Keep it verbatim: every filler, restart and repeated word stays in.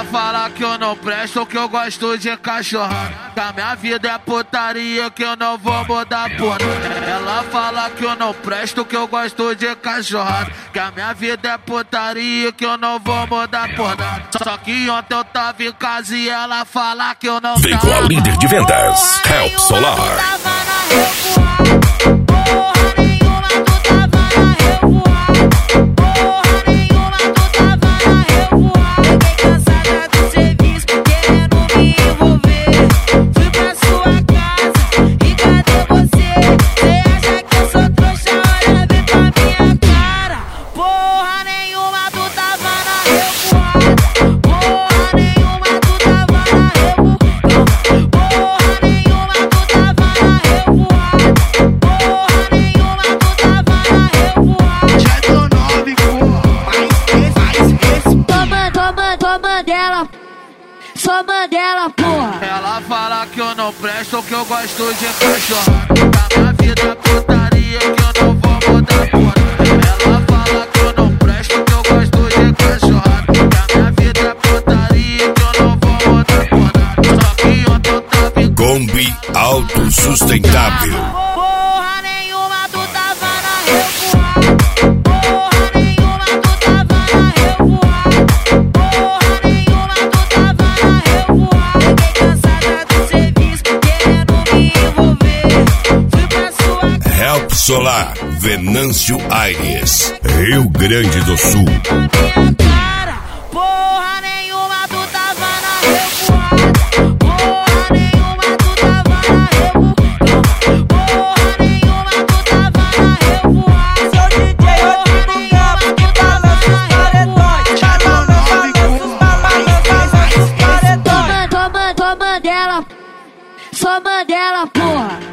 fala que eu não presto, que eu gosto de cachorrada, que a minha vida é putaria, que eu não vou mudar por nada. Ela fala que eu não presto, que eu gosto de cachorrada, que a minha vida é putaria, que eu não vou mudar por nada. Só que ontem eu tava em casa e ela fala que eu não tava. Vem com a líder de vendas, Help Solar. Sou Mandela, porra. Ela fala que eu não presto, que eu gosto de cachorrada, que a minha vida é putaria, que eu não vou mudar por nada. Ela fala que eu não presto, que eu gosto de cachorrada, que a minha vida é putaria, que eu não vou mudar por nada. Só que ontem eu tava em Kombi autossustentável. Porra nenhuma, tu tava na revoada. Porra nenhuma, tu tava na revoada. Porra nenhuma, tu tava na revoada. Fiquei cansada do serviço, querendo me envolver. Fui pra sua casa. Help Solar, Venâncio Aires, Rio Grande do Sul. Na minha cara, porra nenhuma, tu tava na revoada. Porra nenhuma, tu tava na revoada. Porra nenhuma, tu tava na revoada. Seu D J, hoje no campo, que balança os paredões. Balança os paredões. Sou Mandela, sou Mandela, porra.